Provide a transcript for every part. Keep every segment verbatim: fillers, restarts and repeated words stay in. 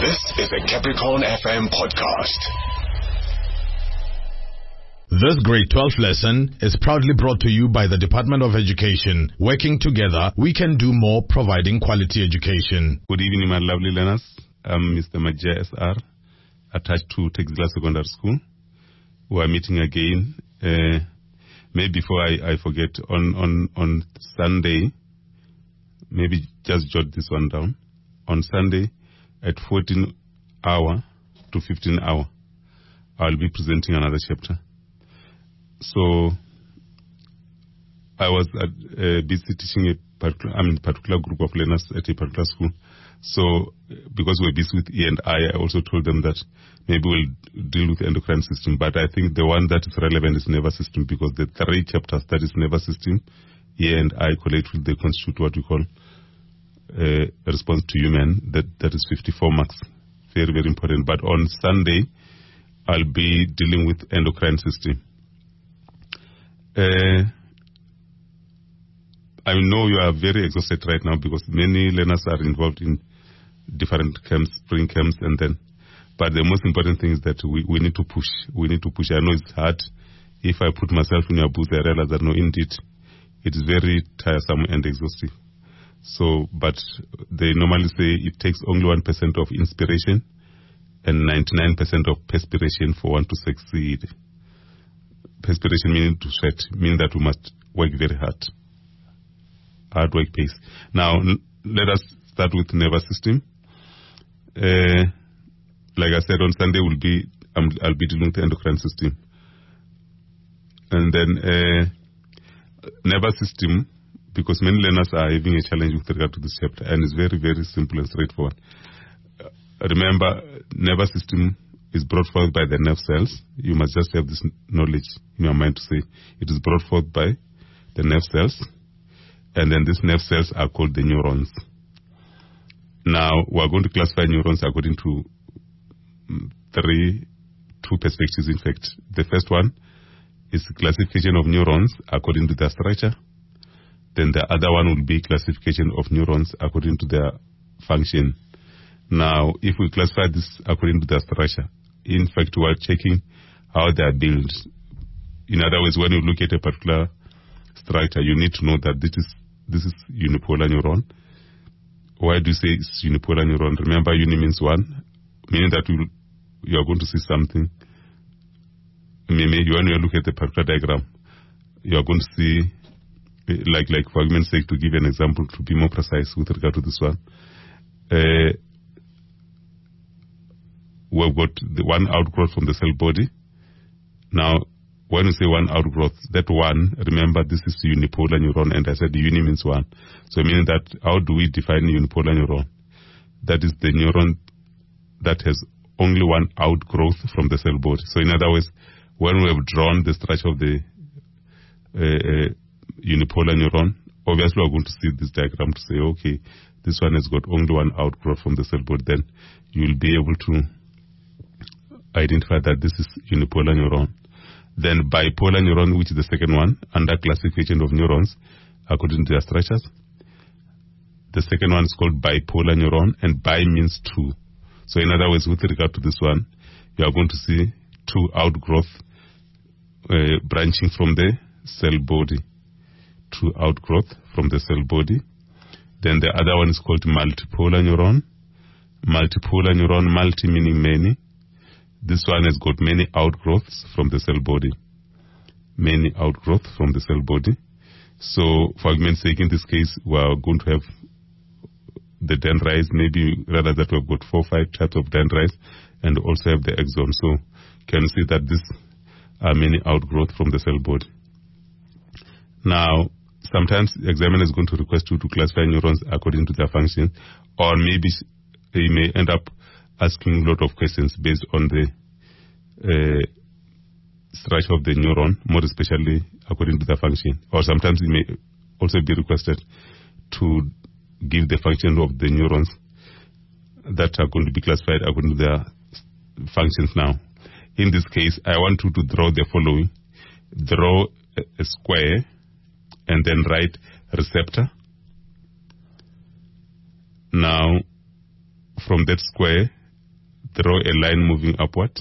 This is a Capricorn F M podcast. This grade twelve lesson is proudly brought to you by the Department of Education. Working together, we can do more, providing quality education. Good evening, my lovely learners. I'm Mister Majia S R, attached to Texila Secondary School. We are meeting again. Uh, maybe before I, I forget, on, on, on Sunday, maybe just jot this one down. On Sunday, at fourteen hour to fifteen hour, I'll be presenting another chapter. So I was at, uh, busy teaching a particular, I mean, particular group of learners at a particular school. So because we're busy with E and I, I also told them that maybe we'll deal with the endocrine system. But I think the one that is relevant is nervous system, because the three chapters that is nervous system, E and I collectively, they constitute what we call uh, a response to human. That that is fifty-four marks. Very, very important. But on Sunday, I'll be dealing with endocrine system. Uh, I know you are very exhausted right now because many learners are involved in different camps, spring camps, and then. But the most important thing is that we, we need to push. We need to push. I know it's hard. If I put myself in your booth, I realize that no, indeed, it is very tiresome and exhaustive. So, but they normally say it takes only one percent of inspiration and ninety-nine percent of perspiration for one to succeed. Perspiration meaning to sweat, meaning that we must work very hard. Hard work pays. Now, let us start with nervous system. Uh, like I said, on Sunday will be um, I'll be dealing with the endocrine system, and then uh, nervous system, because many learners are having a challenge with regard to this chapter, and it's very, very simple and straightforward. Uh, remember, nervous system is brought forth by the nerve cells. You must just have this knowledge in your mind to say it is brought forth by the nerve cells, and then these nerve cells are called the neurons. Now, we are going to classify neurons according to three, two perspectives, in fact. The first one is classification of neurons according to their structure. Then the other one will be classification of neurons according to their function. Now, if we classify this according to their structure, in fact, we are checking how they are built. In other words, when you look at a particular structure, you need to know that this is this is unipolar neuron. Why do you say it's unipolar neuron? Remember, uni means one, meaning that you you are going to see something. Maybe when you look at the particular diagram, you are going to see, like like for argument's sake, to give an example, to be more precise with regard to this one. Uh, we've got the one outgrowth from the cell body. Now, when we say one outgrowth, that one, remember, this is unipolar neuron, and I said uni means one. So meaning that, how do we define unipolar neuron? That is the neuron that has only one outgrowth from the cell body. So in other words, when we have drawn the structure of the uh, uh, unipolar neuron, obviously we're going to see this diagram to say, okay, this one has got only one outgrowth from the cell body. Then you'll be able to identify that this is unipolar neuron. Then bipolar neuron, which is the second one, under classification of neurons according to their structures. The second one is called bipolar neuron, and bi means two. So in other words, with regard to this one, you are going to see two outgrowth uh, branching from the cell body. Two outgrowth from the cell body. Then the other one is called multipolar neuron. Multipolar neuron, multi meaning many. This one has got many outgrowths from the cell body. Many outgrowth from the cell body. So, for argument's sake, in this case, we are going to have the dendrites, maybe rather that we've got four or five types of dendrites, and also have the axon. So, can you see that these are many outgrowth from the cell body? Now, sometimes the examiner is going to request you to classify neurons according to their function, or maybe he may end up asking a lot of questions based on the uh, structure of the neuron, more especially according to the function. Or sometimes it may also be requested to give the function of the neurons that are going to be classified according to their functions. Now, in this case, I want you to draw the following. Draw a, a square and then write receptor. Now, from that square, draw a line moving upward.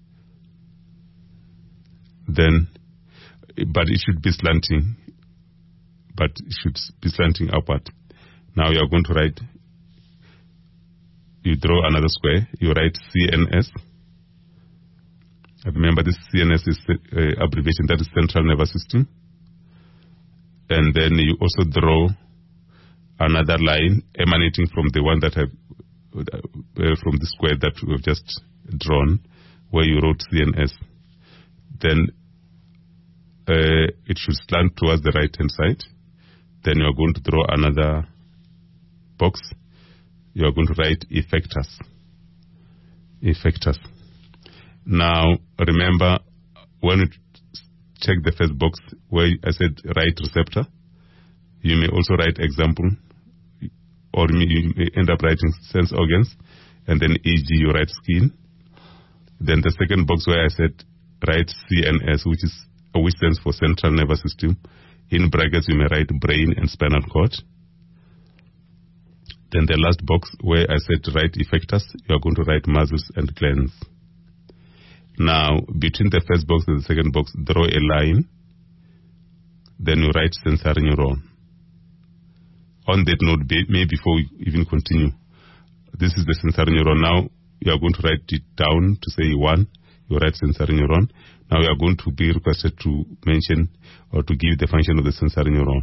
Then, but it should be slanting, but it should be slanting upward. Now you are going to write, you draw another square, you write C N S. Remember this C N S is uh, abbreviation, that is Central Nervous System. And then you also draw another line emanating from the one that have, uh, from the square that we have just drawn, where you wrote C N S. Then uh, it should slant towards the right hand side. Then you are going to draw another box. You are going to write effectors. Effectors. Now remember, when you check the first box where I said write receptor, you may also write example, or you may end up writing sense organs, and then E G you write skin. Then the second box where I said write C N S, which is which stands for Central Nervous System. In brackets you may write brain and spinal cord. Then the last box where I said write effectors, you are going to write muscles and glands. Now between the first box and the second box, draw a line. Then you write sensory neuron. On that note, maybe before we even continue, this is the sensory neuron. Now you are going to write it down to say one. You write sensory neuron. Now you are going to be requested to mention or to give the function of the sensory neuron.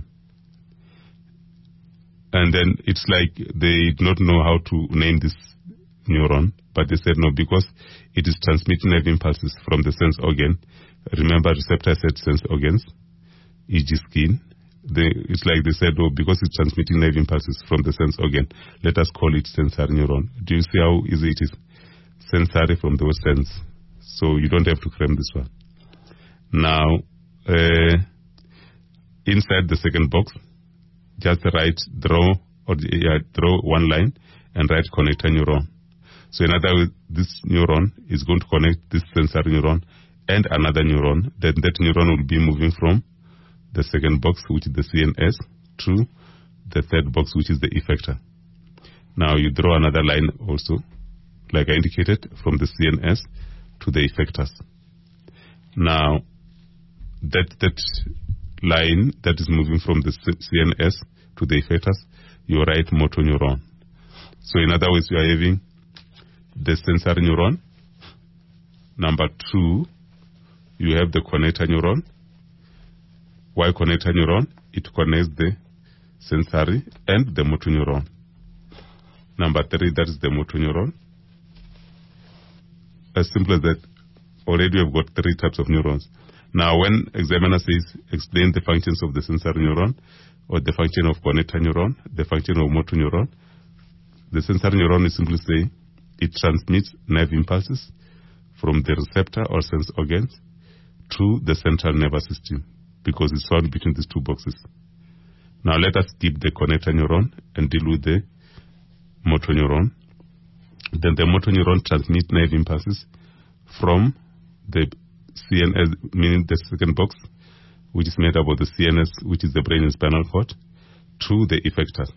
And then it's like they do not know how to name this neuron, but they said no, because it is transmitting nerve impulses from the sense organ. Remember, receptor said sense organs, for example skin. They, it's like they said, oh, because it's transmitting nerve impulses from the sense organ, let us call it sensory neuron. Do you see how easy it is? Sensory from the word sense. So you don't have to cram this one. Now, uh, inside the second box, just write, draw, or yeah, draw one line and write connector neuron. So in other words, this neuron is going to connect this sensory neuron and another neuron. Then that neuron will be moving from the second box, which is the C N S, to the third box, which is the effector. Now you draw another line also, like I indicated, from the C N S to the effectors. Now, that that line that is moving from the C N S to the effectors, you write motor neuron. So in other words, you are having the sensory neuron. Number two, you have the connector neuron. Why connector neuron? It connects the sensory and the motor neuron. Number three, that is the motor neuron. As simple as that, already we have got three types of neurons. Now, when examiner says, explain the functions of the sensory neuron, or the function of connector neuron, the function of motor neuron, the sensory neuron is simply saying it transmits nerve impulses from the receptor or sense organs to the central nervous system, because it's found between these two boxes. Now let us skip the connector neuron and deal with the motor neuron. Then the motor neuron transmits nerve impulses from the C N S, meaning the second box, which is made up of the C N S, which is the brain and spinal cord, to the effector.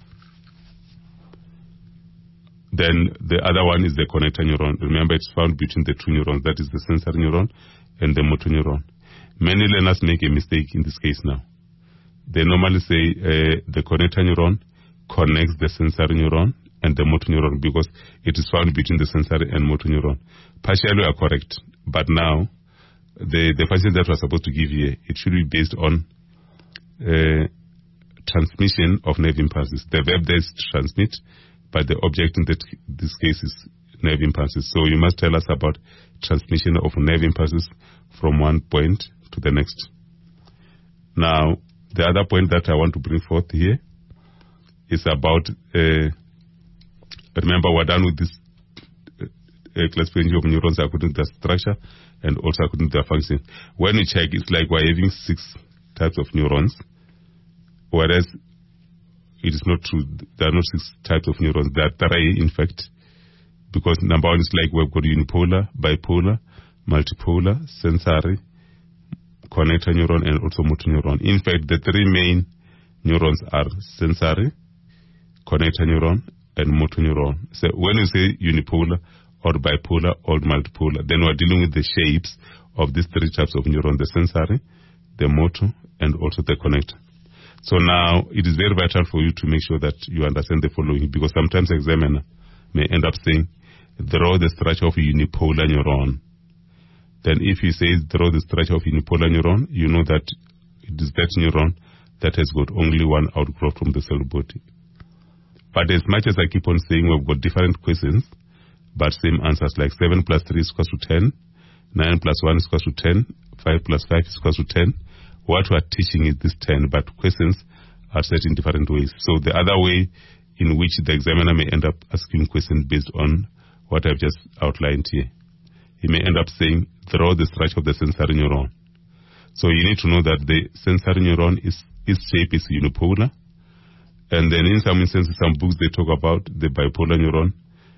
Then the other one is the connector neuron. Remember, it's found between the two neurons, that is the sensory neuron and the motor neuron. Many learners make a mistake in this case now. They normally say uh, the connector neuron connects the sensory neuron and the motor neuron because it is found between the sensory and motor neuron. Partially are correct, but now the, the function that we're supposed to give here, it should be based on uh, transmission of nerve impulses. The verb there is to transmit, but the object in that, this case is nerve impulses. So you must tell us about transmission of nerve impulses from one point to the next. Now, the other point that I want to bring forth here is about, uh, remember we're done with this uh, classification of neurons according to their structure and also according to their function. When we check, it's like we're having six types of neurons, whereas it is not true. There are not six types of neurons. There are three, in fact, because number one is like we've got unipolar, bipolar, multipolar, sensory, connector neuron, and also motor neuron. In fact, the three main neurons are sensory, connector neuron, and motor neuron. So when you say unipolar or bipolar or multipolar. Then we're dealing with the shapes of these three types of neuron, the sensory, the motor, and also the connector. So now it is very vital for you to make sure that you understand the following, because sometimes examiner may end up saying, draw the structure of a unipolar neuron. Then if he says draw the structure of unipolar neuron, you know that it is that neuron that has got only one outgrowth from the cell body. But as much as I keep on saying we've got different questions, but same answers, like seven plus three is equal to ten, nine plus one is equal to ten, five plus five is equal to ten. What we are teaching is this ten, but questions are set in different ways. So the other way in which the examiner may end up asking questions based on what I've just outlined here. He may end up saying, draw the structure of the sensory neuron. So you need to know that the sensory neuron, is its shape is unipolar. And then in some instances, some books, they talk about the bipolar neuron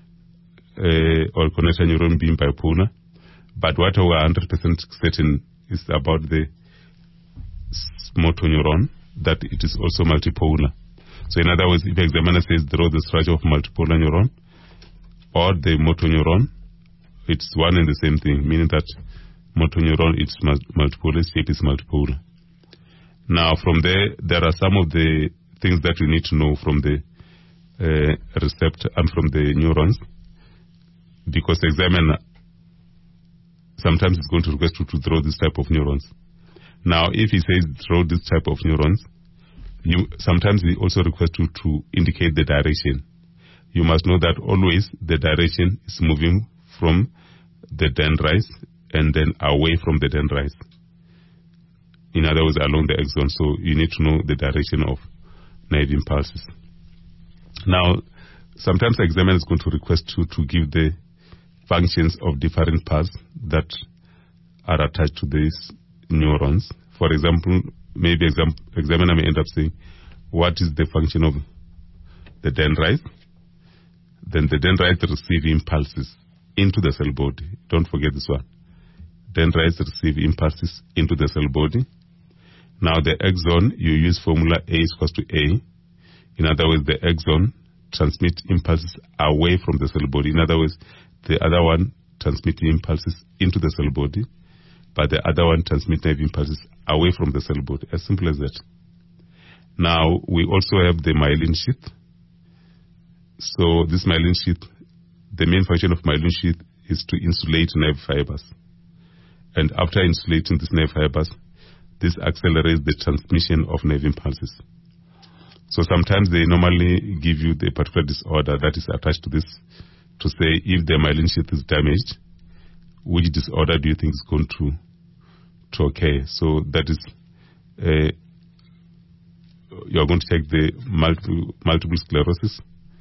uh, or connector neuron being bipolar. But what we are one hundred percent certain is about the motor neuron, that it is also multipolar. So in other words, if the examiner says draw the structure of multipolar neuron or the motor neuron, it's one and the same thing, meaning that motor neuron, it's multipolar, shape is multipolar. Now from there, there are some of the things that you need to know from the uh, receptor and from the neurons, because the examiner sometimes is going to request you to draw this type of neurons. Now, if he says draw this type of neurons, you sometimes he also requests you to indicate the direction. You must know that always the direction is moving from the dendrites and then away from the dendrites. In other words, along the axon. So you need to know the direction of nerve impulses. Now, sometimes the examiner is going to request you to give the functions of different parts that are attached to these neurons. For example, maybe exam examiner may end up saying, what is the function of the dendrites? Then the dendrites receive impulses into the cell body. Don't forget this one. Dendrites receive impulses into the cell body. Now the axon, you use formula A is equal to A. In other words, the axon transmits impulses away from the cell body. In other words, the other one transmits impulses into the cell body, but the other one transmits nerve impulses away from the cell body. As simple as that. Now, we also have the myelin sheath. So this myelin sheath, the main function of myelin sheath is to insulate nerve fibers. And after insulating these nerve fibers, this accelerates the transmission of nerve impulses. So sometimes they normally give you the particular disorder that is attached to this to say if the myelin sheath is damaged, which disorder do you think is going to, to occur? So that is, uh, you're going to check the multiple, multiple sclerosis.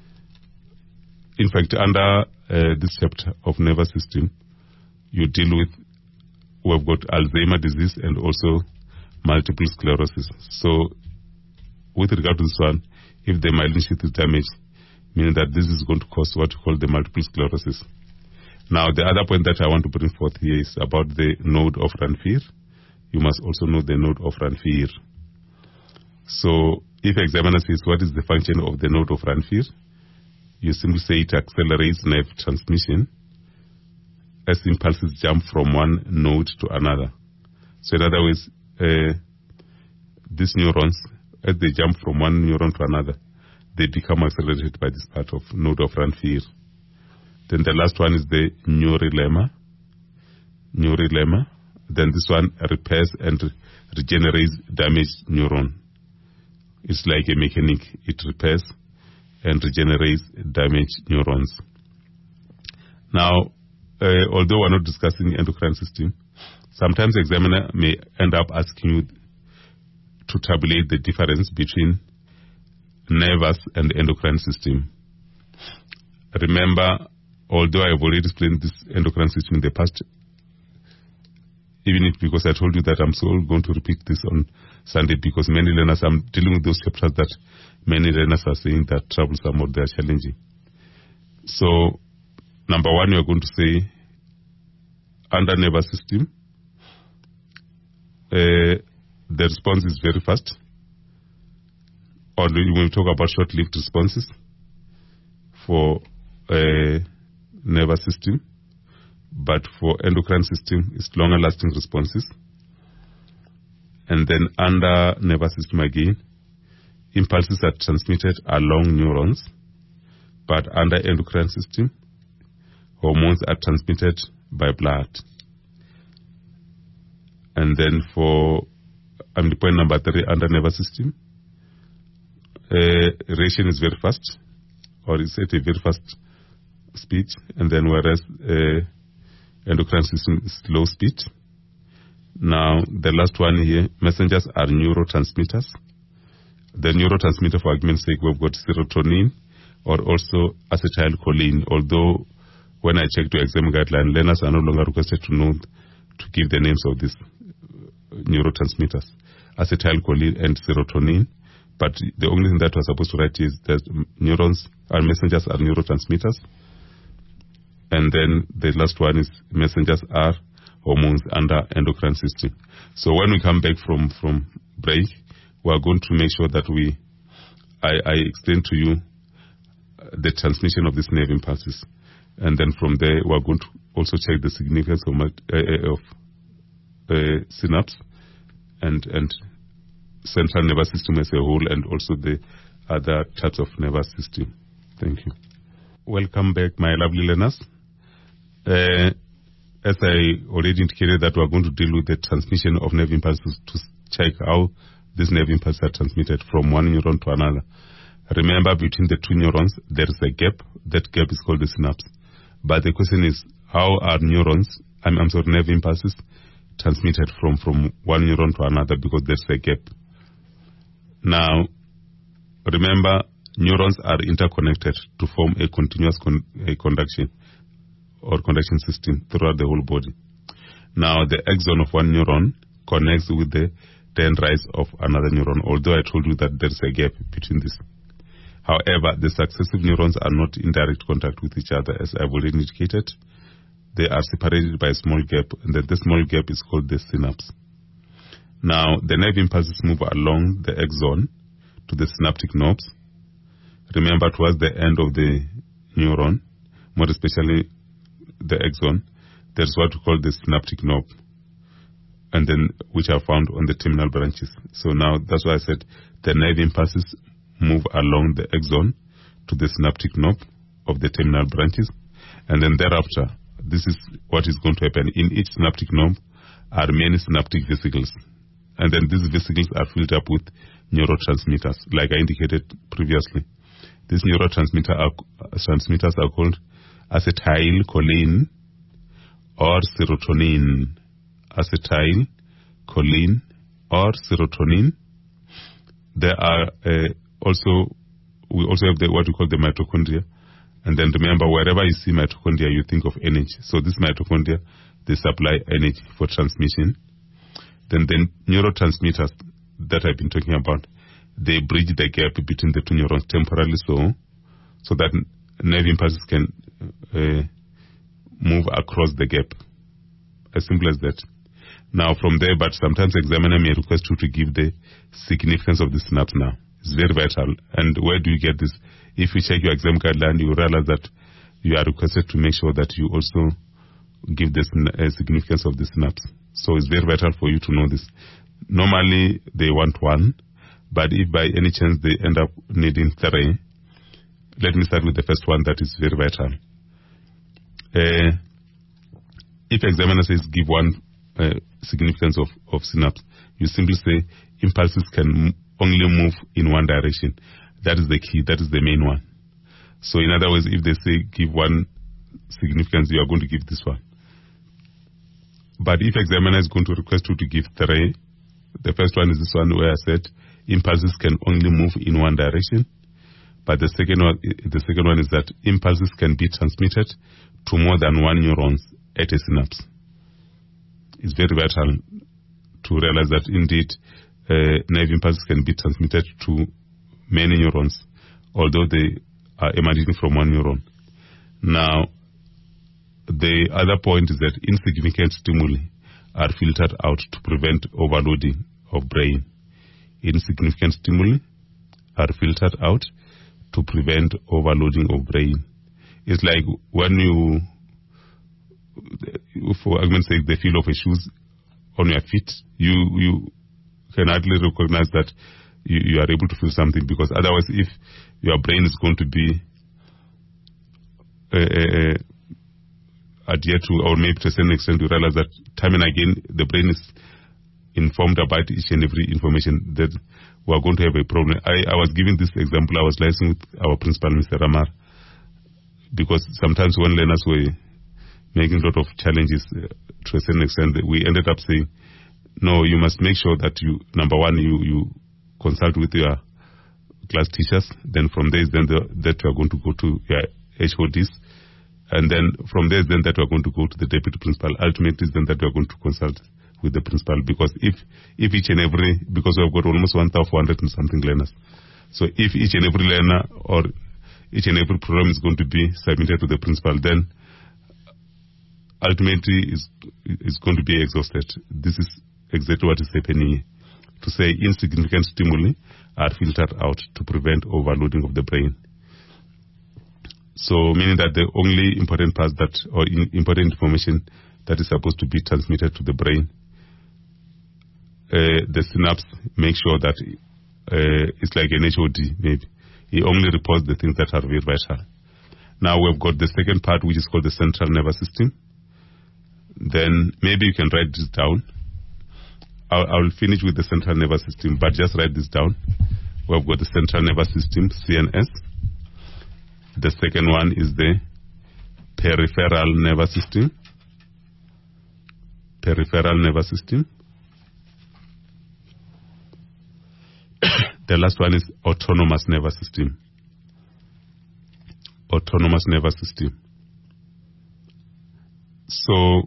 In fact, under uh, this chapter of nervous system, you deal with, we've got Alzheimer's disease and also multiple sclerosis. So with regard to this one, if the myelin sheath is damaged, meaning that this is going to cause what we call the multiple sclerosis. Now, the other point that I want to bring forth here is about the node of Ranvier. You must also know the node of Ranvier. So, if examiner says what is the function of the node of Ranvier, you simply say it accelerates nerve transmission as impulses jump from one node to another. So, in other words, uh, these neurons, as they jump from one neuron to another, they become accelerated by this part of node of Ranvier. Then the last one is the neurolemma. Neurolemma. Then this one repairs and regenerates damaged neuron. It's like a mechanic. It repairs and regenerates damaged neurons. Now, uh, although we're not discussing endocrine system, sometimes the examiner may end up asking you to tabulate the difference between nervous and the endocrine system. Remember, although I have already explained this endocrine system in the past, even if because I told you that I'm still going to repeat this on Sunday, because many learners, I'm dealing with those chapters that many learners are saying that troublesome or they are challenging. So, number one, you're going to say, under nervous system, uh, the response is very fast. Or when we talk about short-lived responses for uh, nervous nervous system, but for endocrine system, it's longer lasting responses. And then under nervous system again, impulses are transmitted along neurons, but under endocrine system, hormones are transmitted by blood. And then for um, the point number three, under nervous system, uh, reaction is very fast, or it's at a very fast speed, and then whereas uh, endocrine system is slow speed. Now, the last one here, messengers are neurotransmitters. The neurotransmitter, for argument's sake, we've got serotonin or also acetylcholine, although when I checked your exam guideline, learners are no longer requested to know to give the names of these neurotransmitters, acetylcholine and serotonin. But the only thing that we're supposed to write is that neurons or messengers are neurotransmitters. And then the last one is messengers are hormones under endocrine system. So when we come back from, from break, we are going to make sure that we, I, I explain to you the transmission of these nerve impulses. And then from there, we are going to also check the significance of, uh, of uh, synapse and, and central nervous system as a whole, and also the other types of nervous system. Thank you. Welcome back, my lovely learners. Uh, as I already indicated that we are going to deal with the transmission of nerve impulses to check how these nerve impulses are transmitted from one neuron to another. Remember, between the two neurons, there is a gap. That gap is called the synapse. But the question is, how are neurons, I'm, I'm sorry, nerve impulses transmitted from, from one neuron to another, because there's a gap. Now, remember, neurons are interconnected to form a continuous con- a conduction or conduction system throughout the whole body. Now, the axon of one neuron connects with the dendrites of another neuron, although I told you that there's a gap between this. However, the successive neurons are not in direct contact with each other, as I've already indicated. They are separated by a small gap, and then the small gap is called the synapse. Now, the nerve impulses move along the axon to the synaptic knobs. Remember, towards the end of the neuron, more especially the axon, there's what we call the synaptic knob, and then which are found on the terminal branches. So now that's why I said the nerve impulses move along the axon to the synaptic knob of the terminal branches, and then thereafter, this is what is going to happen. In each synaptic knob are many synaptic vesicles, and then these vesicles are filled up with neurotransmitters, like I indicated previously. These neurotransmitter are, transmitters are called acetylcholine or serotonin. Acetylcholine or serotonin. There are uh, also, we also have the, what we call the mitochondria. And then remember, wherever you see mitochondria, you think of energy. So this mitochondria, they supply energy for transmission. Then the neurotransmitters that I've been talking about, they bridge the gap between the two neurons temporarily, so so that nerve impulses can uh, move across the gap. As simple as that. Now from there, but sometimes examiner may request you to give the significance of the synapse now. It's very vital. And where do you get this? If you check your exam guideline, you realize that you are requested to make sure that you also give the uh, significance of the synapse. So it's very vital for you to know this. Normally, they want one, but if by any chance they end up needing three, let me start with the first one that is very vital. Uh, if examiner says give one uh, significance of, of synapse, you simply say impulses can m- only move in one direction. That is the key. That is the main one. So in other words, if they say give one significance, you are going to give this one. But if examiner is going to request you to give three, the first one is this one where I said impulses can only move in one direction. But the second one, the second one is that impulses can be transmitted to more than one neurons at a synapse. It's very vital to realize that indeed uh, nerve impulses can be transmitted to many neurons, although they are emanating from one neuron. Now, the other point is that insignificant stimuli are filtered out to prevent overloading of brain. Insignificant stimuli are filtered out to prevent overloading of brain. It's like when you for argument's sake, the feel of a shoes on your feet, you you can hardly recognize that you, you are able to feel something, because otherwise, if your brain is going to be uh, uh, adhered to, or maybe to a certain extent, you realize that time and again the brain is informed about each and every information, that we are going to have a problem. I, I was giving this example. I was listening with our principal, Mister Ramar, because sometimes when learners were making a lot of challenges uh, to a certain extent, we ended up saying, no, you must make sure that you, number one, you, you consult with your class teachers. Then from there, then the, that you are going to go to your H O Ds. And then from there, then that you are going to go to the deputy principal. Ultimately, then that you are going to consult with the principal. Because if, if each and every, because we have got almost one thousand four hundred and something learners. So if each and every learner or each and every program is going to be submitted to the principal, then ultimately is is going to be exhausted. This is exactly what is happening here. To say insignificant stimuli are filtered out to prevent overloading of the brain. So meaning that the only important parts that, or in, important information that is supposed to be transmitted to the brain, uh, the synapse make sure that uh, it's like an H O D maybe. It only reports the things that are very vital. Now we've got the second part, which is called the central nervous system. Then maybe you can write this down. I'll, I'll finish with the central nervous system, but just write this down. We've got the central nervous system, C N S. The second one is the peripheral nervous system. Peripheral nervous system. The last one is autonomous nervous system. Autonomous nervous system. So,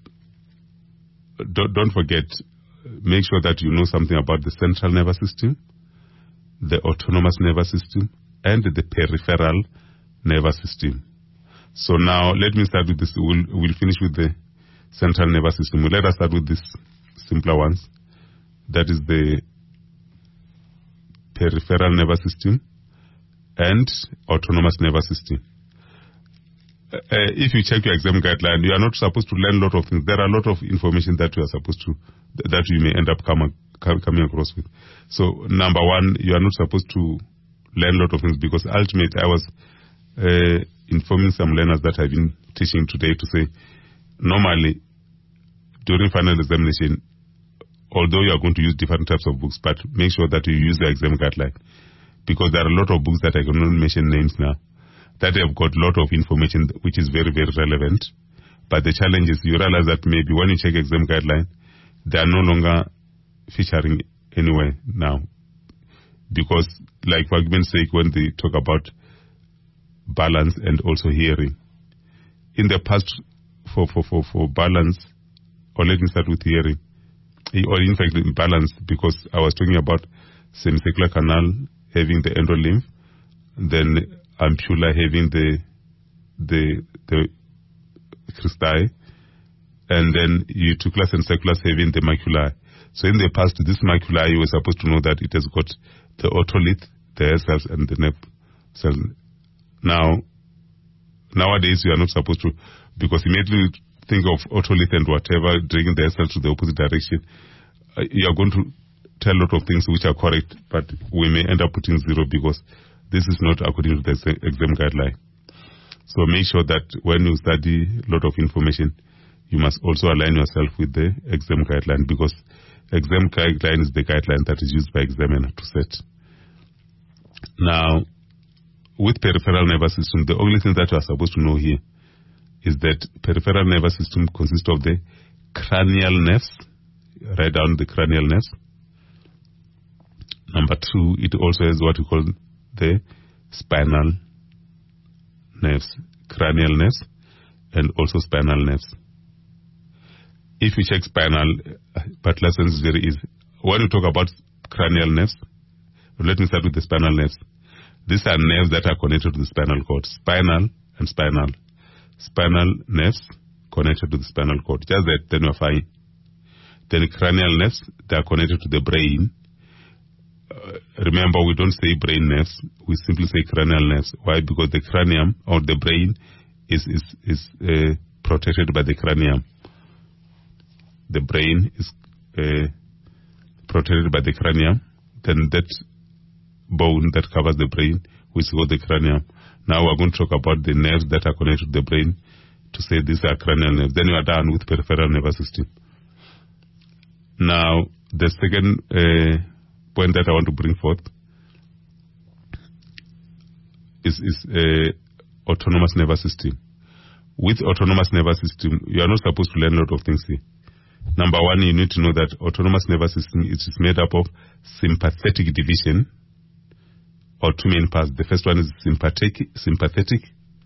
don't, don't forget, make sure that you know something about the central nervous system, the autonomous nervous system, and the peripheral nervous system. So now, let me start with this. We'll, we'll finish with the central nervous system. We'll let us start with these simpler ones. That is the peripheral nervous system and autonomous nervous system. Uh, if you check your exam guideline, you are not supposed to learn a lot of things. There are a lot of information that you are supposed to, that you may end up come, come, coming across with. So, number one, you are not supposed to learn a lot of things, because ultimately I was uh, informing some learners that I've been teaching today to say, normally, during final examination, although you are going to use different types of books, but make sure that you use the exam guideline, because there are a lot of books that I cannot mention names now, that have got a lot of information which is very, very relevant. But the challenge is you realize that maybe when you check exam guideline, they are no longer featuring anywhere now. Because, like for argument's sake, when they talk about balance and also hearing, in the past, for, for, for, for balance, or let me start with hearing, or in fact, in balance, because I was talking about semicircular canal having the endolymph, then ampulla having the the the cristae, and then uticulus and sulcus having the maculae. So in the past, this maculae, you were supposed to know that it has got the otolith, the hair cells, and the nerve cells. Now, nowadays, you are not supposed to, because immediately think of otolith and whatever, dragging the hair cells to the opposite direction. Uh, you are going to tell a lot of things which are correct, but we may end up putting zero because this is not according to the exam guideline. So make sure that when you study a lot of information, you must also align yourself with the exam guideline, because exam guideline is the guideline that is used by examiner to set. Now, with peripheral nervous system, the only thing that you are supposed to know here is that peripheral nervous system consists of the cranial nerves. Write down the cranial nerves. Number two, it also has what we call the spinal nerves, cranial nerves, and also spinal nerves. If you check spinal, but lesson is very easy. When you talk about cranial nerves, let me start with the spinal nerves. These are nerves that are connected to the spinal cord. Spinal and spinal. Spinal nerves connected to the spinal cord. Just that, then you're fine. Then cranial nerves, they are connected to the brain. Uh, remember, we don't say brain nerves, we simply say cranial nerves. Why? Because the cranium or the brain is is is uh, protected by the cranium. The brain is uh, protected by the cranium. Then that bone that covers the brain, which is called the cranium. Now we're going to talk about the nerves that are connected to the brain to say these are cranial nerves. Then you are done with peripheral nervous system. Now, the second uh, point that I want to bring forth is, is uh, autonomous nervous system. With autonomous nervous system, you are not supposed to learn a lot of things here. Number one, you need to know that autonomous nervous system is made up of sympathetic division, or two main parts. The first one is sympathetic, sympathetic,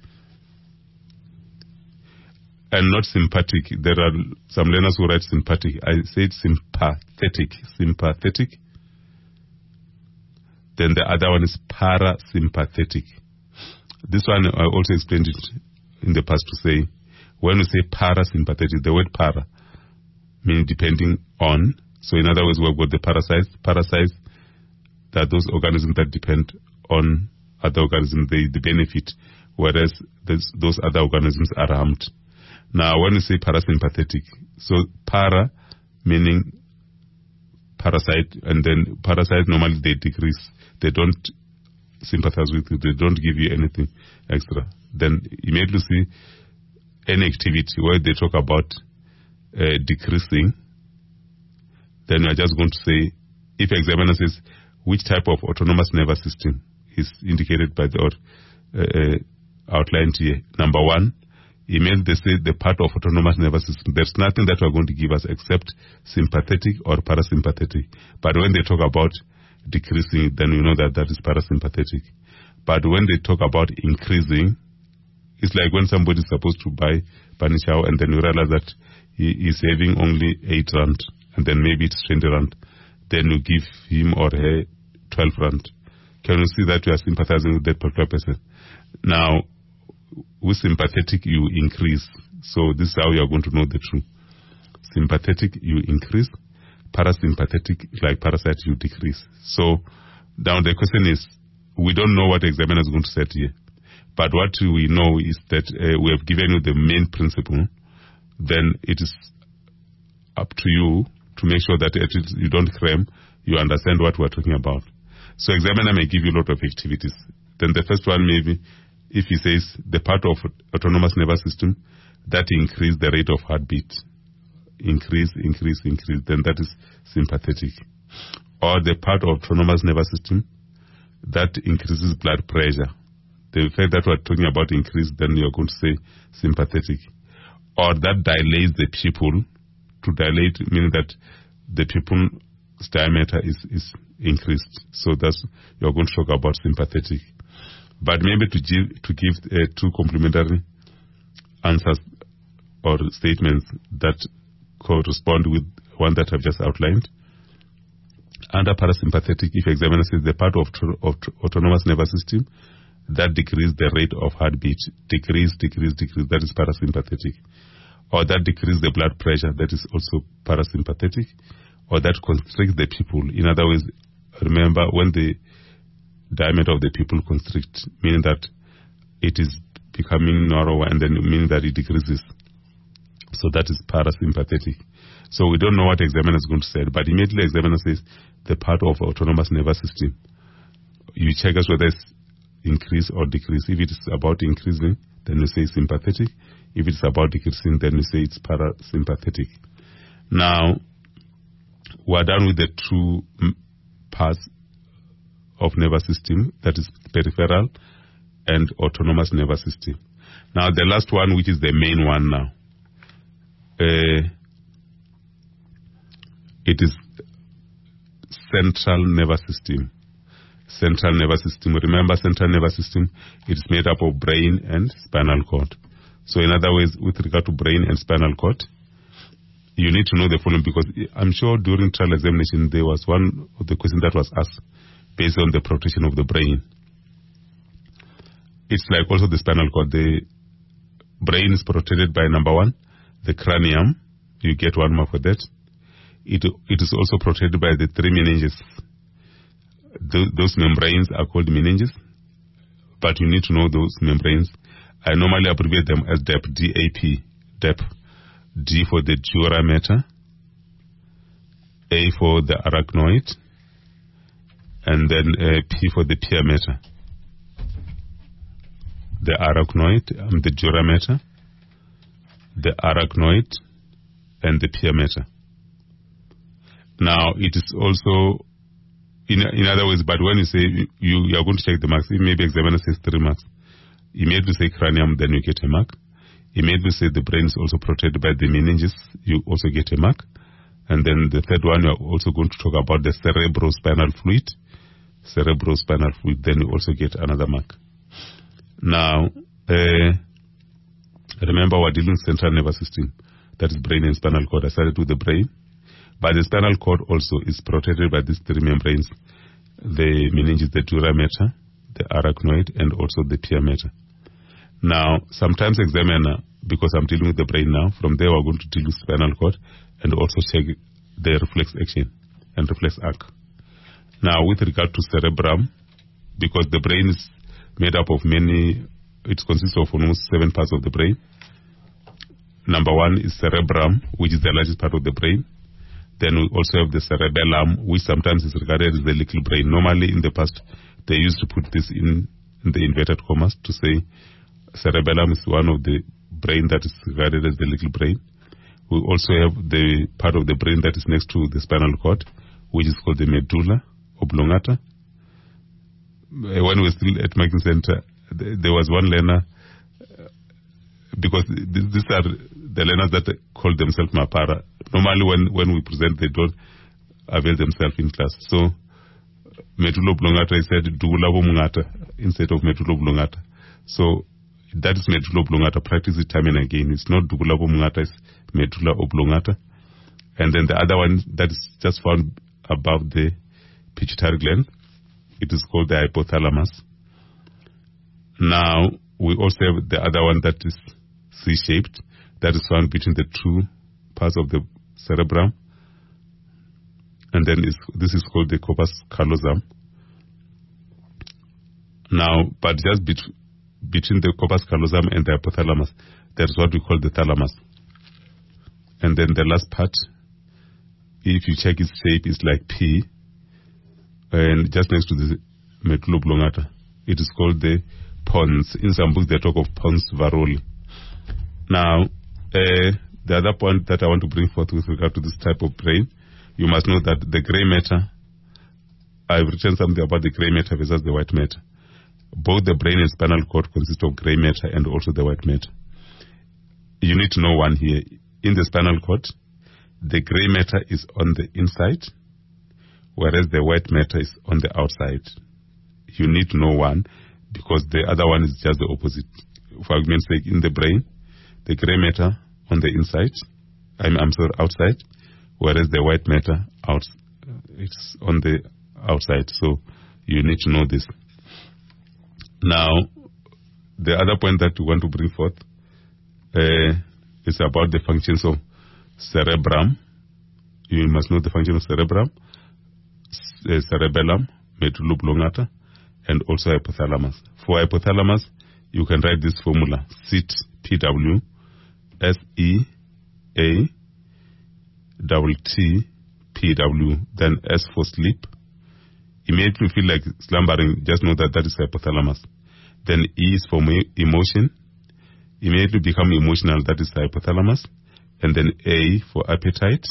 and not sympathetic. There are some learners who write sympathetic. I said sympathetic, sympathetic. Then the other one is parasympathetic. This one I also explained it in the past to say, when we say parasympathetic, the word para means depending on. So in other words, we've got the parasites. Parasites, that are those organisms that depend on other organisms, they, they benefit, whereas this, those other organisms are harmed. Now, when we say parasympathetic, so para meaning parasite, and then parasite normally they decrease. They don't sympathize with you. They don't give you anything extra. Then immediately see any activity where they talk about uh, decreasing, then you are just going to say, if examiner says, which type of autonomous nervous system is indicated by the uh, uh, outlined here. Number one, email they say the part of autonomous nervous system. There's nothing that we're going to give us except sympathetic or parasympathetic. But when they talk about decreasing, then we know that that is parasympathetic. But when they talk about increasing, it's like when somebody is supposed to buy Panishaw and then you realize that he is having only eight rand and then maybe it's twenty rand. Then you give him or her twelve rand. Can you see that you are sympathizing with that particular person? Now, with sympathetic, you increase. So this is how you are going to know the truth. Sympathetic, you increase. Parasympathetic, like parasite, you decrease. So now the question is, we don't know what the examiner is going to say here. But what we know is that uh, we have given you the main principle. Then it is up to you to make sure that it is, you don't cram, you understand what we're talking about. So examiner may give you a lot of activities. Then the first one maybe, if he says the part of autonomous nervous system that increase the rate of heartbeat, increase, increase, increase, then that is sympathetic. Or the part of autonomous nervous system that increases blood pressure. The fact that we're talking about increase, then you're going to say sympathetic. Or that dilates the pupil. To dilate meaning that the pupil's diameter is, is increased. So that's, you're going to talk about sympathetic. But maybe to give, to give uh, two complementary answers or statements that correspond with one that I've just outlined. Under parasympathetic, if examiner says the part of, of autonomous nervous system that decrease the rate of heartbeat, decrease, decrease, decrease, that is parasympathetic. Or that decrease the blood pressure, that is also parasympathetic. Or that constricts the pupil. In other words, remember when the diameter of the pupil constricts, meaning that it is becoming narrower and then meaning that it decreases. So that is parasympathetic. So we don't know what the examiner is going to say, but immediately the examiner says the part of autonomous nervous system. You check us whether it's increase or decrease. If it is about increasing, then you say sympathetic. If it's about decreasing, then you say it's parasympathetic. Now, we're done with the two parts of nervous system, that is peripheral and autonomous nervous system. Now, the last one, which is the main one now, uh, it is central nervous system. Central nervous system. Remember, central nervous system, it is made up of brain and spinal cord. So in other words, with regard to brain and spinal cord, you need to know the following, because I'm sure during trial examination there was one of the questions that was asked based on the protection of the brain. It's like also the spinal cord. The brain is protected by, number one, the cranium. You get one mark for that. It, it is also protected by the three meninges. Th- those membranes are called meninges, but you need to know those membranes. I normally abbreviate them as D A P. D A P. D E P, D for the dura mater, A for the arachnoid, and then uh, P for the pia mater. The arachnoid, um, the dura mater, the arachnoid, and the pia mater. Now, it is also, in, in other words, but when you say you, you are going to check the marks, maybe examiner says three marks. Immediately say cranium, then you get a mark. Immediately say the brain is also protected by the meninges, you also get a mark. And then the third one, you are also going to talk about the cerebrospinal fluid. Cerebrospinal fluid, then you also get another mark. Now, uh, remember we're dealing with central nervous system. That is brain and spinal cord. I started with the brain. But the spinal cord also is protected by these three membranes. The meninges, the dura mater, the arachnoid, and also the pia mater. Now, sometimes examiner, because I'm dealing with the brain now, from there we're going to deal with spinal cord and also check the reflex action and reflex arc. Now, with regard to cerebrum, because the brain is made up of many, it consists of almost seven parts of the brain. Number one is cerebrum, which is the largest part of the brain. Then we also have the cerebellum, which sometimes is regarded as the little brain. Normally, in the past, they used to put this in, in the inverted commas to say cerebellum is one of the brain that is regarded as the little brain. We also have the part of the brain that is next to the spinal cord, which is called the medulla oblongata. When we were still at Mackin Center, there was one learner, because these are the learners that call themselves Mapara. Normally when, when we present, they don't avail themselves in class. So, medulla oblongata, I said dula oblongata instead of medulla oblongata. So, that is medulla oblongata. Practice it time and again. It's not dula oblongata, it's medulla oblongata. And then the other one that is just found above the pituitary gland, it is called the hypothalamus. Now, we also have the other one that is C-shaped, that is found between the two parts of the cerebrum. And then it's, this is called the corpus callosum. Now, but just bet between the corpus callosum and the hypothalamus, that's what we call the thalamus. And then the last part, if you check its shape, it's like P, and just next to the medulla oblongata, it is called the pons. In some books, they talk of pons varoli. Now, uh, the other point that I want to bring forth with regard to this type of brain, you must know that the gray matter, I've written something about the gray matter versus the white matter. Both the brain and spinal cord consist of gray matter and also the white matter. You need to know one here. In the spinal cord, the gray matter is on the inside, whereas the white matter is on the outside. You need to know one, because the other one is just the opposite. For argument's sake, in the brain, the gray matter on the inside, I'm, I'm sorry, outside, whereas the white matter out, it's on the outside. So you need to know this. Now, the other point that we want to bring forth uh, is about the functions of cerebrum. You must know the function of cerebrum, uh, cerebellum, medulla oblongata, and also hypothalamus. For hypothalamus, you can write this formula: sit P W, S E A, double T P W, then S for sleep. Immediately feel like slumbering, just know that that is hypothalamus. Then E is for emotion. Immediately become emotional, that is hypothalamus. And then A for appetite.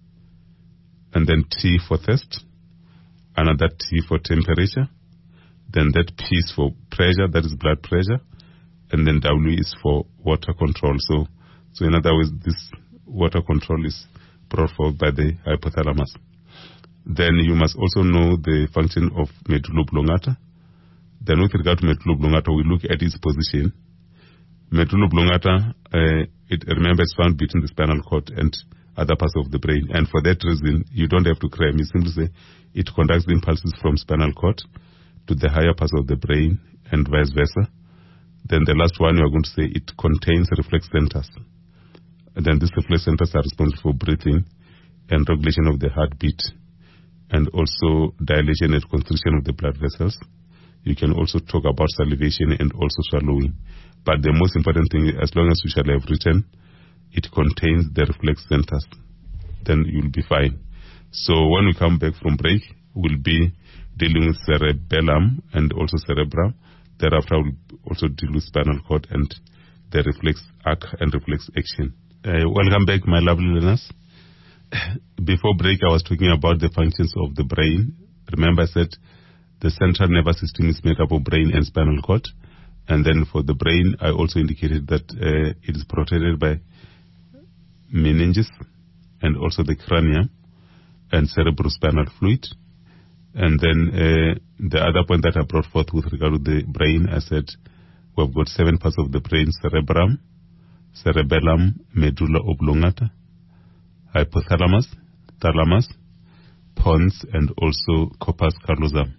And then T for thirst. Another T for temperature. Then that P is for pressure, that is blood pressure. And then W is for water control. So, so in other words, this water control is brought forth by the hypothalamus. Then you must also know the function of medulla oblongata. Then with regard to medulla oblongata, we look at its position. Medulla oblongata, uh, it, remember, it's found between the spinal cord and other parts of the brain. And for that reason, you don't have to cram. You simply say it conducts the impulses from spinal cord to the higher parts of the brain and vice versa. Then the last one, you are going to say it contains reflex centers. And then these reflex centers are responsible for breathing and regulation of the heartbeat, and also dilation and constriction of the blood vessels. You can also talk about salivation and also swallowing. But the most important thing, as long as you shall have written it contains the reflex centers. Then you'll be fine. So when we come back from break, we'll be dealing with cerebellum and also cerebrum. Thereafter, we'll also deal with spinal cord and the reflex arc and reflex action. Uh, welcome back, my lovely learners. Before break, I was talking about the functions of the brain. Remember, I said the central nervous system is made up of brain and spinal cord. And then for the brain, I also indicated that uh, it is protected by meninges and also the cranium and cerebrospinal fluid. And then uh, the other point that I brought forth with regard to the brain, I said we've got seven parts of the brain: cerebrum, cerebellum, medulla oblongata, hypothalamus, thalamus, pons, and also corpus callosum.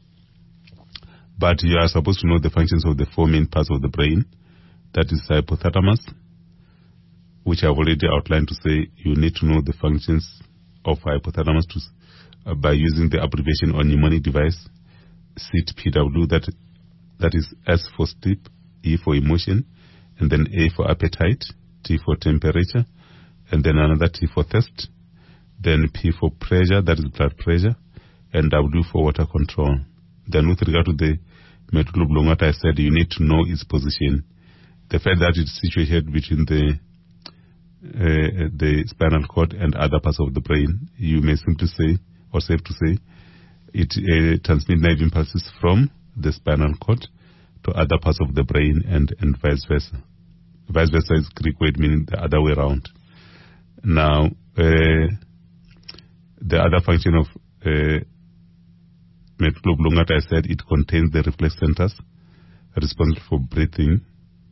But you are supposed to know the functions of the four main parts of the brain. That is hypothalamus, which I've already outlined to say you need to know the functions of hypothalamus to, uh, by using the abbreviation or mnemonic device, S I T P W, that, that is S for sleep, E for emotion, and then A for appetite, T for temperature, and then another T for thirst, then P for pressure, that is blood pressure, and W for water control. Then with regard to the medulla oblongata, I said you need to know its position. The fact that it's situated between the uh, the spinal cord and other parts of the brain, you may simply say, or safe to say, it uh, transmits nerve impulses from the spinal cord to other parts of the brain and, and vice versa. Vice versa is Greek word meaning the other way around. Now, uh, the other function of uh, medulla oblongata, I said it contains the reflex centers responsible for breathing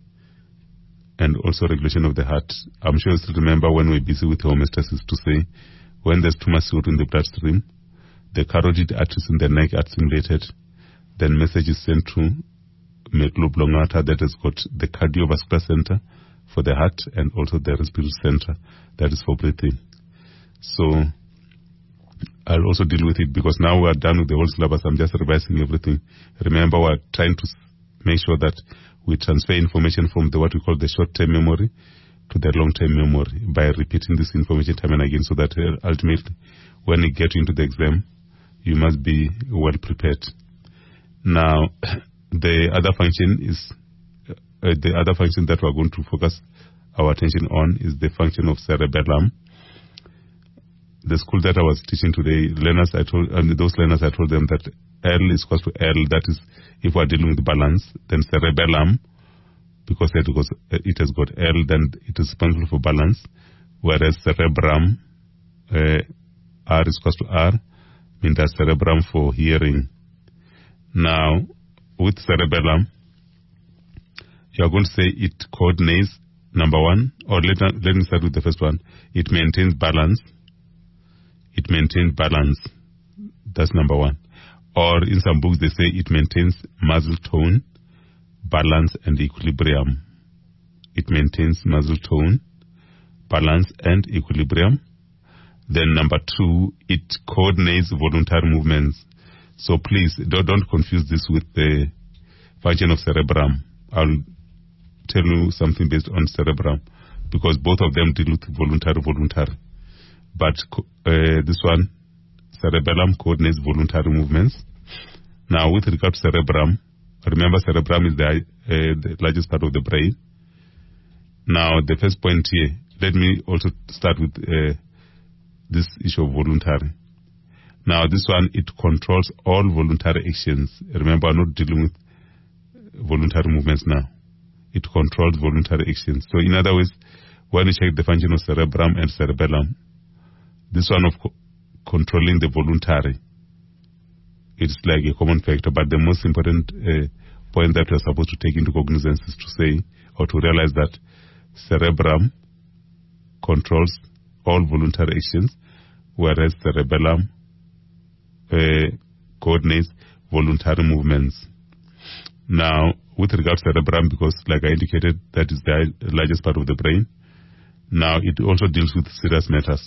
and also regulation of the heart. I'm sure you still remember when we're busy with homeostasis to say when there's too much C O two in the bloodstream, the carotid arteries in the neck are stimulated, then message is sent to medulla oblongata that has got the cardiovascular center for the heart and also the respiratory center that is for breathing. So I'll also deal with it because now we are done with the whole syllabus. I'm just revising everything. Remember, we're trying to make sure that we transfer information from the what we call the short-term memory to the long-term memory by repeating this information time and again, so that uh, ultimately when you get into the exam, you must be well prepared. Now, the other function is uh, the other function that we're going to focus our attention on is the function of cerebellum. The school that I was teaching today, learners, I told, and those learners, I told them that L is equal to L. That is, if we're dealing with balance, then cerebellum, because it, goes, it has got L, then it is responsible for balance. Whereas cerebrum, uh, R is equal to R, means that cerebrum for hearing. Now, with cerebellum, you are going to say it coordinates, number one, or let, let me start with the first one. It maintains balance. It maintains balance. That's number one. Or in some books, they say it maintains muscle tone, balance, and equilibrium. It maintains muscle tone, balance, and equilibrium. Then number two, it coordinates voluntary movements. So please, don't, don't confuse this with the function of cerebrum. I'll tell you something based on cerebrum, because both of them deal with voluntary, voluntary. But uh, this one, cerebellum, coordinates voluntary movements. Now, with regard to cerebrum, remember cerebrum is the, uh, the largest part of the brain. Now, the first point here, let me also start with uh, this issue of voluntary. Now, this one, it controls all voluntary actions. Remember, I'm not dealing with voluntary movements now. It controls voluntary actions. So, in other words, when you check the function of cerebrum and cerebellum, this one of co- controlling the voluntary, it's like a common factor, but the most important uh, point that we're supposed to take into cognizance is to say, or to realize that cerebrum controls all voluntary actions, whereas cerebellum uh, coordinates voluntary movements. Now, with regard to cerebrum, because like I indicated, that is the largest part of the brain, now it also deals with serious matters.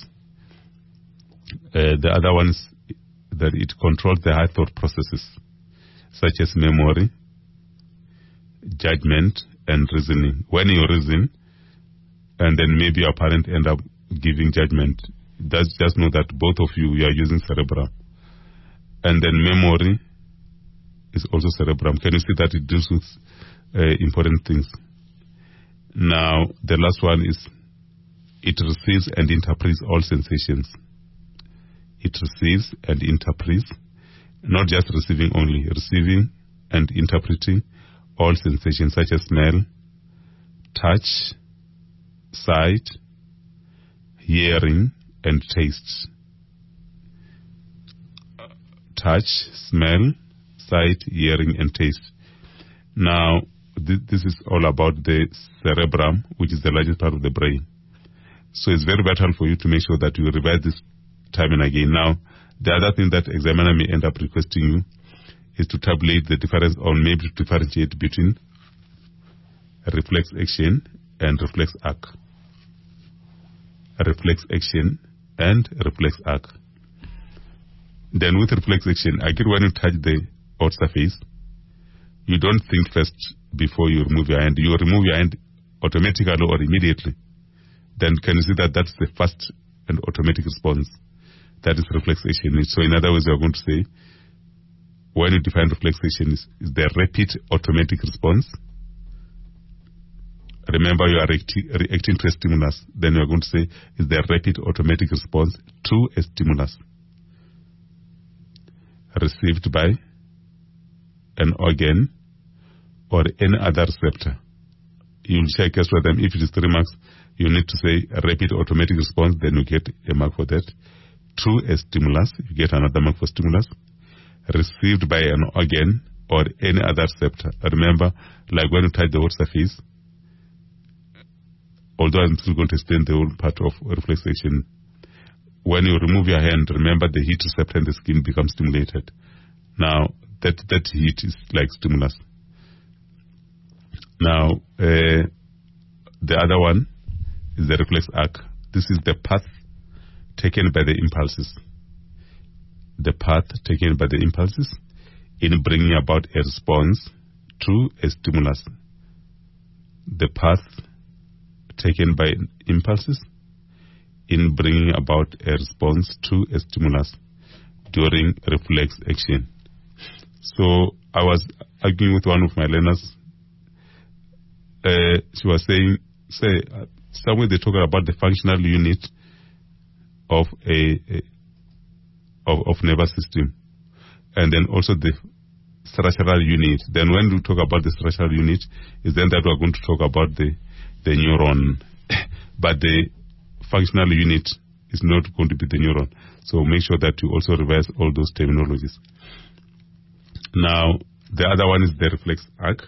Uh, the other one is that it controls the high thought processes, such as memory, judgment, and reasoning. When you reason, and then maybe your parent end up giving judgment. That's, just know that both of you, you are using cerebrum. And then memory is also cerebrum. Can you see that it deals with uh, important things? Now, the last one is it receives and interprets all sensations. It receives and interprets, not just receiving only, receiving and interpreting all sensations such as smell, touch, sight, hearing, and taste. Touch, smell, sight, hearing, and taste. Now, th- this is all about the cerebrum, which is the largest part of the brain. So it's very vital for you to make sure that you revise this time and again. Now, the other thing that examiner may end up requesting you is to tabulate the difference, or maybe to differentiate between reflex action and reflex arc. Reflex action and reflex arc. Then with reflex action, I get when you touch the outer surface, you don't think first before you remove your hand. You remove your hand automatically or immediately. Then can you see that that's the fast and automatic response? That is reflex action. So in other words, we are going to say, when you define reflex action, is, is the rapid automatic response. Remember, you are reacti- reacting to a stimulus. Then you are going to say, is the rapid automatic response to a stimulus received by an organ or any other receptor. You'll check as for them. If it is three marks, you need to say a rapid automatic response, then you get a mark for that. To a stimulus, you get another mark for stimulus. Received by an organ or any other receptor. Remember, like when you touch the outer surface, although I'm still going to explain the whole part of reflex action, when you remove your hand, remember the heat receptor in the skin becomes stimulated. Now, that, that heat is like stimulus. Now, uh, the other one is the reflex arc. This is the path taken by the impulses. The path taken by the impulses in bringing about a response to a stimulus. The path taken by impulses in bringing about a response to a stimulus during reflex action. So I was arguing with one of my learners. Uh, she was saying, say, uh, somewhere they talk about the functional unit of a, a of, of nervous system, and then also the structural unit. Then when we talk about the structural unit, is then that we're going to talk about the the neuron, but the functional unit is not going to be the neuron. So make sure that you also revise all those terminologies. Now, the other one is the reflex arc.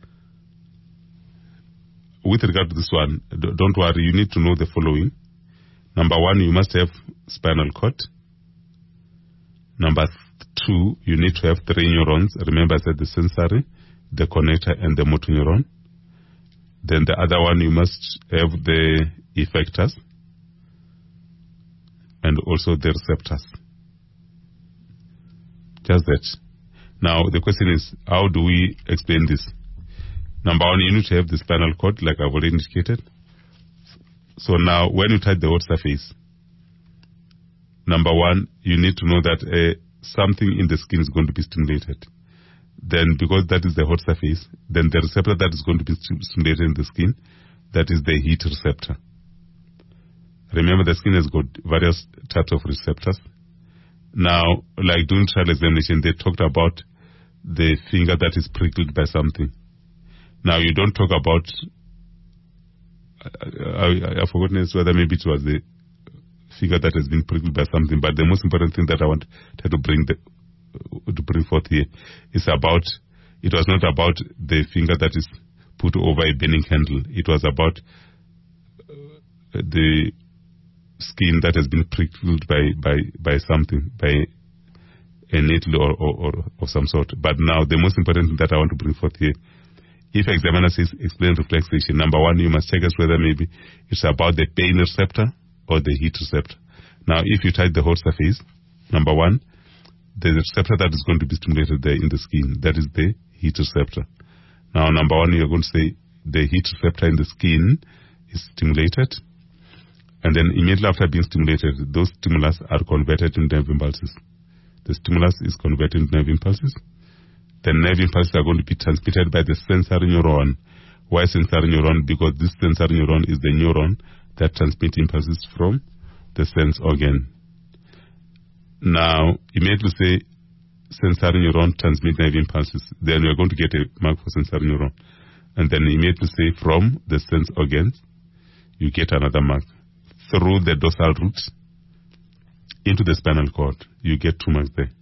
With regard to this one, don't worry, you need to know the following. Number one, you must have spinal cord. Number two, you need to have three neurons. Remember I said the sensory, the connector, and the motor neuron. Then the other one, you must have the effectors and also the receptors. Just that. Now, the question is, how do we explain this? Number one, you need to have the spinal cord, like I've already indicated. So now, when you touch the outer surface, number one, you need to know that uh, something in the skin is going to be stimulated. Then, because that is the hot surface, then the receptor that is going to be stimulated in the skin, that is the heat receptor. Remember, the skin has got various types of receptors. Now, like during trial examination, they talked about the finger that is prickled by something. Now, you don't talk about, I, I, I've forgotten whether maybe it was the finger that has been prickled by something, but the most important thing that I want to bring the, to bring forth here is about, it was not about the finger that is put over a burning candle. It was about uh, the skin that has been prickled by, by, by something, by a needle or, or, or, or some sort. But now, the most important thing that I want to bring forth here, if examiner says explain reflexation, number one, you must check us whether maybe it's about the pain receptor or the heat receptor. Now, if you touch the hot surface, number one, the receptor that is going to be stimulated there in the skin, that is the heat receptor. Now, number one, you're going to say the heat receptor in the skin is stimulated, and then immediately after being stimulated, those stimulus are converted into nerve impulses. The stimulus is converted into nerve impulses. The nerve impulses are going to be transmitted by the sensory neuron. Why sensory neuron? Because this sensory neuron is the neuron that transmits impulses from the sense organ. Now, immediately say sensory neuron transmit nerve impulses, then we are going to get a mark for sensory neuron. And then immediately say from the sense organs, you get another mark. Through the dorsal root into the spinal cord, you get two marks there.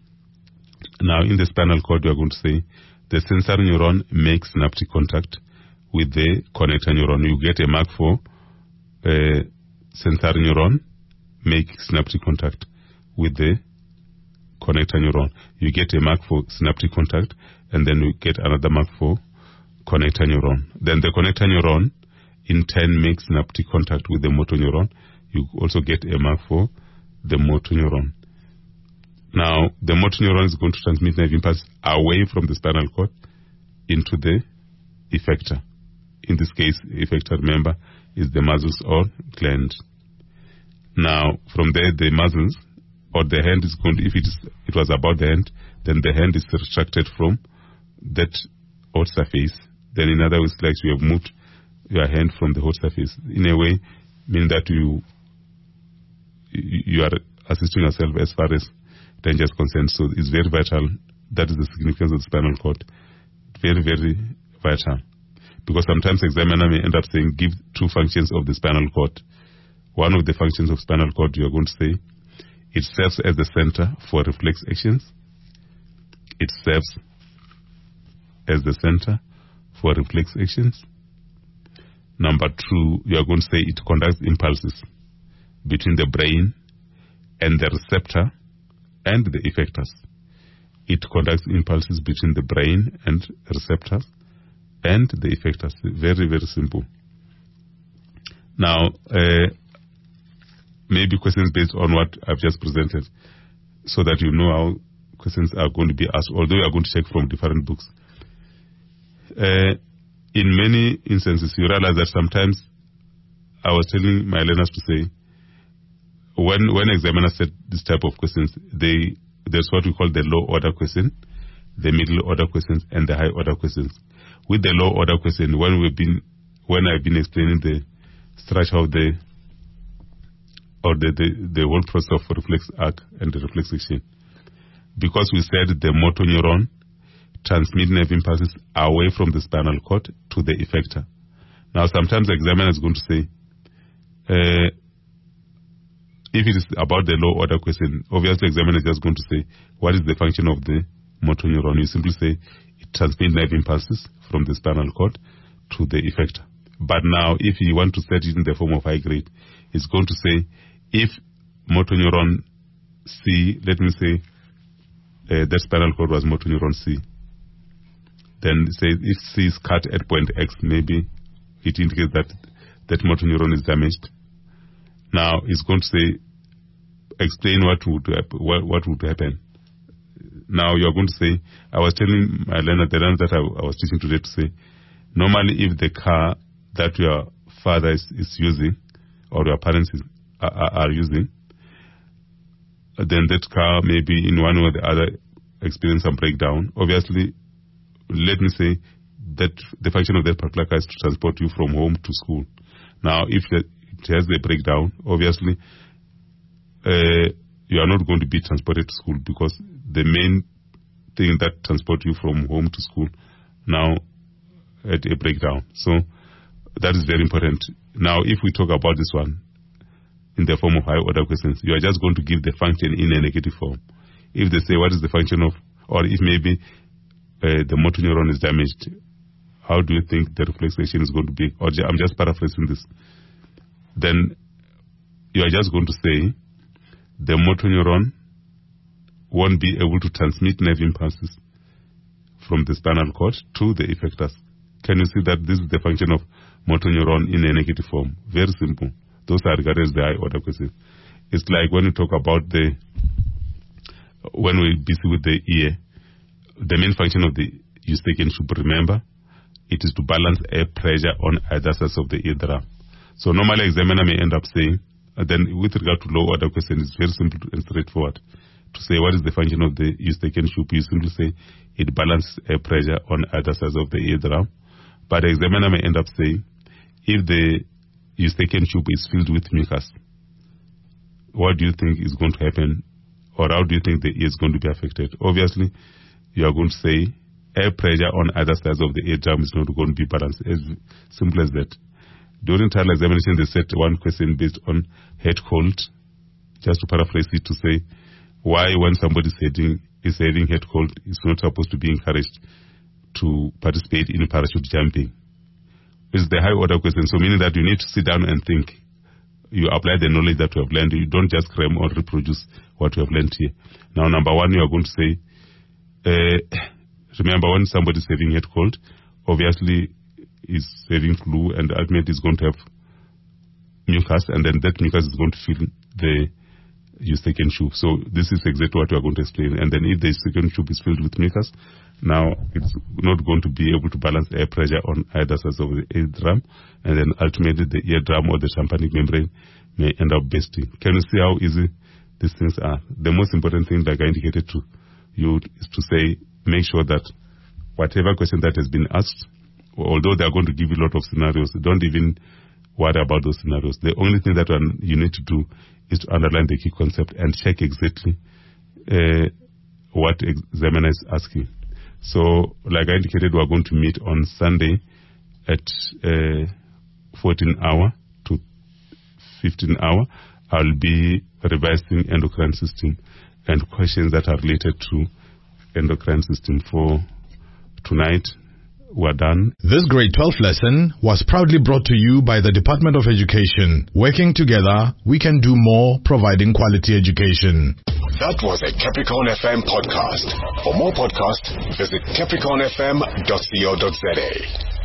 Now, in the spinal cord, you are going to say the sensory neuron makes synaptic contact with the connector neuron. You get a mark for uh, sensory neuron make synaptic contact with the connector neuron. You get a mark for synaptic contact, and then you get another mark for connector neuron. Then the connector neuron in turn makes synaptic contact with the motor neuron. You also get a mark for the motor neuron. Now, the motor neuron is going to transmit nerve impulse away from the spinal cord into the effector. In this case, effector, remember, is the muscles or gland. Now, from there, the muscles or the hand is going to, if it, is, it was about the hand, then the hand is retracted from that hot surface. Then in other words, like you have moved your hand from the hot surface. In a way, meaning that you you are assisting yourself as far as danger is concerned. So it's very vital. That is the significance of the spinal cord. Very, very vital. Because sometimes examiner may end up saying, give two functions of the spinal cord. One of the functions of spinal cord, you are going to say, it serves as the center for reflex actions. It serves as the center for reflex actions. Number two, you are going to say it conducts impulses between the brain and the receptor and the effectors. It conducts impulses between the brain and receptors and the effectors. Very, very simple. Now, uh, maybe questions based on what I've just presented, so that you know how questions are going to be asked, although you are going to check from different books. Uh, in many instances, you realize that sometimes I was telling my learners to say, when when examiners set this type of questions, they there's what we call the low order question, the middle order questions, and the high order questions. With the low order question, when we've been when I've been explaining the structure of the or the, the, the whole process of reflex arc and the reflex action, because we said the motor neuron transmit nerve impulses away from the spinal cord to the effector. Now, sometimes the examiner is going to say, uh, if it is about the low order question, obviously the examiner is just going to say, what is the function of the motor neuron? You simply say, it transmits nerve impulses from the spinal cord to the effector. But now, if you want to set it in the form of high grade, it's going to say, if motor neuron C, let me say, uh, that spinal cord was motor neuron C, then say if C is cut at point X, maybe it indicates that that motor neuron is damaged. Now it's going to say, explain what would what, what would happen. Now you are going to say, I was telling my learner, the learner that I, I was teaching today, to say, normally if the car that your father is, is using or your parents is, are, are using, then that car maybe in one way or the other experience some breakdown. Obviously, let me say that the function of that particular car is to transport you from home to school. Now, if it has a breakdown, obviously, uh, you are not going to be transported to school, because the main thing that transports you from home to school now had a breakdown. So that is very important. Now, if we talk about this one in the form of high order questions, you are just going to give the function in a negative form. If they say, what is the function of, or if maybe Uh, the motor neuron is damaged, how do you think the reflex action is going to be? Or I'm just paraphrasing this. Then you are just going to say the motor neuron won't be able to transmit nerve impulses from the spinal cord to the effectors. Can you see that this is the function of motor neuron in a negative form? Very simple. Those are regarded as the high order questions. It's like when we talk about the, when we're busy with the ear, the main function of the Eustachian tube, remember, it is to balance air pressure on either side of the eardrum. So normally examiner may end up saying, uh, then with regard to low order question, it's very simple and straightforward. To say what is the function of the Eustachian tube, you simply say it balances air pressure on either side of the eardrum. But the examiner may end up saying, if the Eustachian tube is filled with mucus, what do you think is going to happen, or how do you think the ear is going to be affected? Obviously, you are going to say air pressure on either side of the eardrum is not going to be balanced. As simple as that. During trial examination, they set one question based on head cold, just to paraphrase it, to say why when somebody is having, is having head cold, it's not supposed to be encouraged to participate in parachute jumping. It's the high order question, so meaning that you need to sit down and think. You apply the knowledge that you have learned. You don't just cram or reproduce what you have learned here. Now, number one, you are going to say, uh, remember when somebody is having head cold, obviously is having flu, and ultimately is going to have mucus, and then that mucus is going to fill the Eustachian tube. So this is exactly what we are going to explain. And then if the Eustachian tube is filled with mucus, now it's not going to be able to balance air pressure on either side of the eardrum, and then ultimately the eardrum or the tympanic membrane may end up bursting. Can you see how easy these things are? The most important thing, like I indicated to you, is to say, make sure that whatever question that has been asked, although they are going to give you a lot of scenarios, don't even worry about those scenarios. The only thing that you need to do is to underline the key concept and check exactly uh, what examiner is asking. So, like I indicated, we are going to meet on Sunday at uh, fourteen hour to fifteen hour. I'll be revising endocrine system and questions that are related to endocrine system. For tonight, we're done. This grade twelve lesson was proudly brought to you by the Department of Education. Working together, we can do more, providing quality education. That was a Capricorn F M podcast. For more podcasts, visit capricorn f m dot co dot za.